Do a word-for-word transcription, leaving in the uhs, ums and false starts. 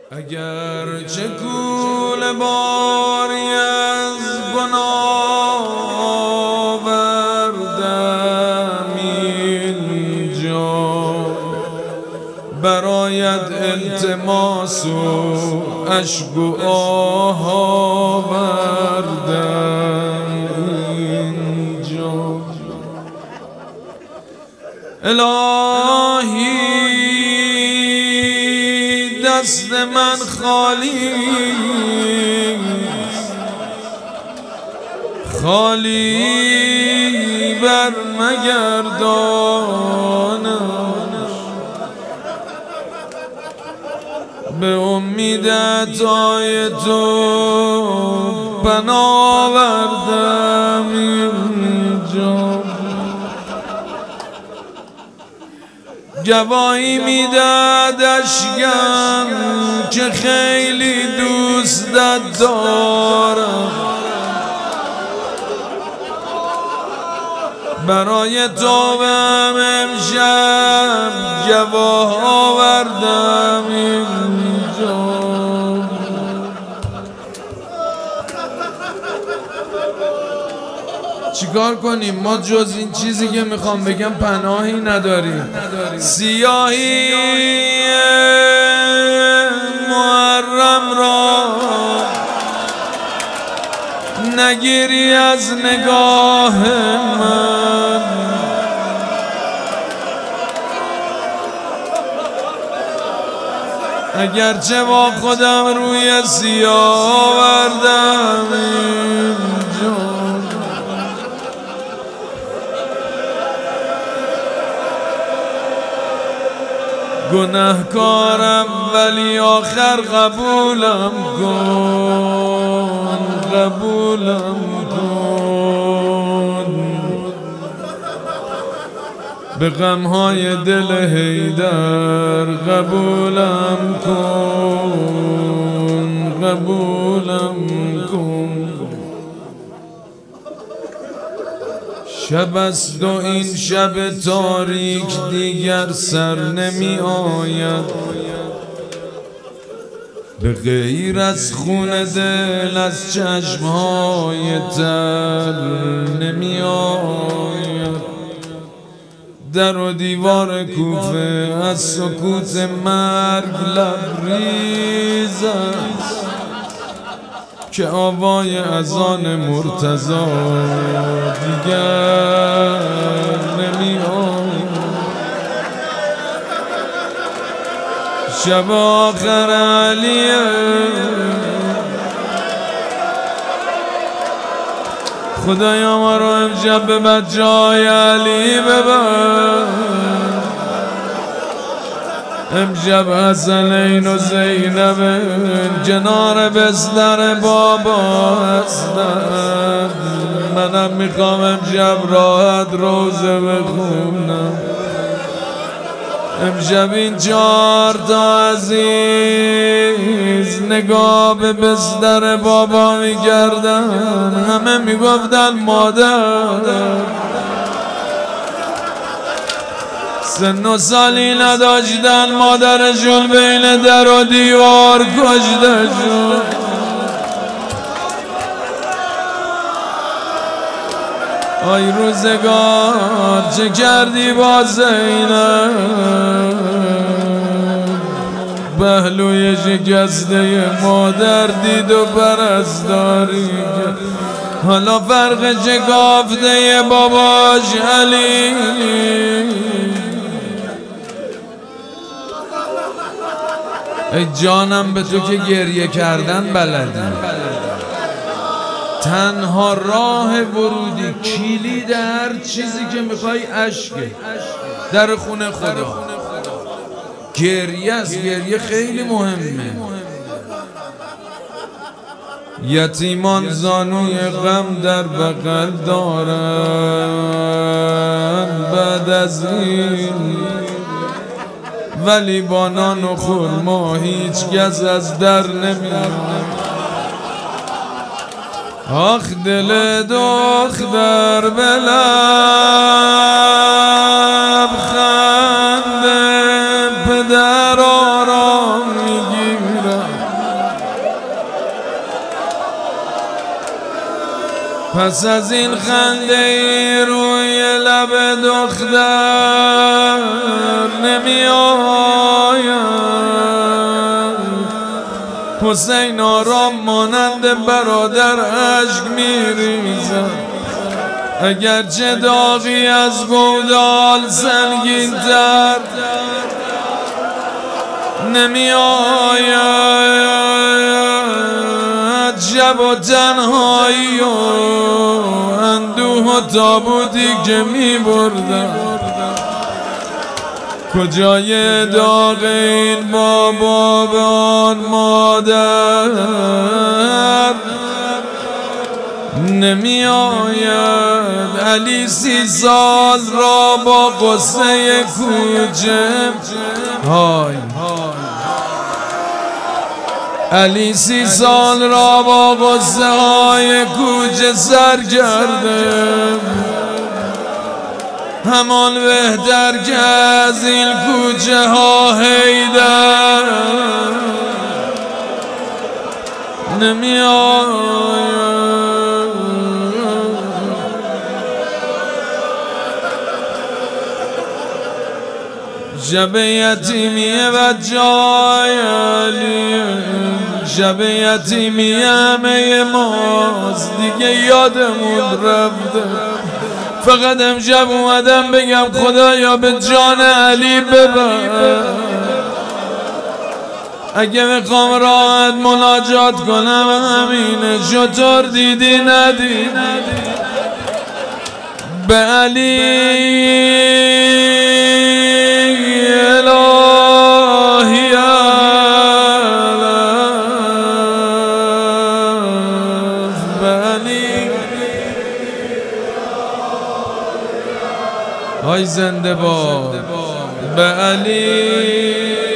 اگر چه کوله باری از گناه آوردم اینجا، برایت التماس و اشک و آه آوردم اینجا. الهی دست من خالی خالی بر مگردانم، به امید عطای تو پناه آوردم اینجا. گواهی میداد اشکم که خیلی دوستت دارم، برای تو هم امشب گواه آوردم اینجا. چیکار کنیم؟ ما جز این چیزی که میخوام بگم پناهی نداریم. سیاهی محرم را نگیری از نگاه من، اگرچه با خودم روی سیاه آوردم اینجا. گناهکارم ولی آخر قبولم کن، قبولم کن. به غمهای دل حیدر قبولم کن، قبولم کن. شب است و این شب تاریک دیگر سر نمی آید، به غیر از خون دل از چشمهای تر نمی آید. در و دیوار کوفه از سکوت مرگ لبریز است، که آوای اذان مرتضی دیگر نمی آید. شب آخر علیه، خدایا ما رو امشب به بجای علی ببر. امشب حسنین و زینب کنار بستر بابا هستن، منم میخوام امشب راحت روزه بخونم. امشب این چهار تا عزیز نگاه به بستر بابا میکردن، همه میگفتن مادر. سن و سالی نداشتن، مادرشون بین در و دیوار کشته شد. آی روزگار چه کردی با زینب، پهلوی شکسته مادر دید و پرستاری کرد. حالا فرق شکافته باباش علی، ای جانم به تو که گریه کردن بلدی. تنها راه ورودی کلید هر چیزی که میخوای عشقه، در خونه خدا گریه است. گریه خیلی مهمه. یتیمان زانوی غم در بغل دارن بعد از این، ولی با نان و خرما هیچ کس از در نمیاد. آخ دل دختر به لب خنده پدر آرام میگیرد، پس از این خنده ای روی لب دختر نمی آید. حسین آرام مانند برادر اشک می ریزد، اگرچه داغی از گودال سنگین تر نمی آید. شب و تنهایی و اندوه و تابوتی که می بردم، کجای داغ این بابا به آن مادر نمی آید. علی سی سال را با قصه کوچه های علی سی سال را با قصه های کوچه سر کرده، همان بهتر که از این کوچه ها حیدر نمی آید. شب یتیمیه و جای علی، شب یتیمی همه ماست دیگه یادمون رفته. فقط امشب اومدم بگم خدایا به جان علی ببر، اگه میخوام راحت مناجات کنم همینه. شطور دیدی ندی به علی الهی الف به علی. های زنده باد به علی.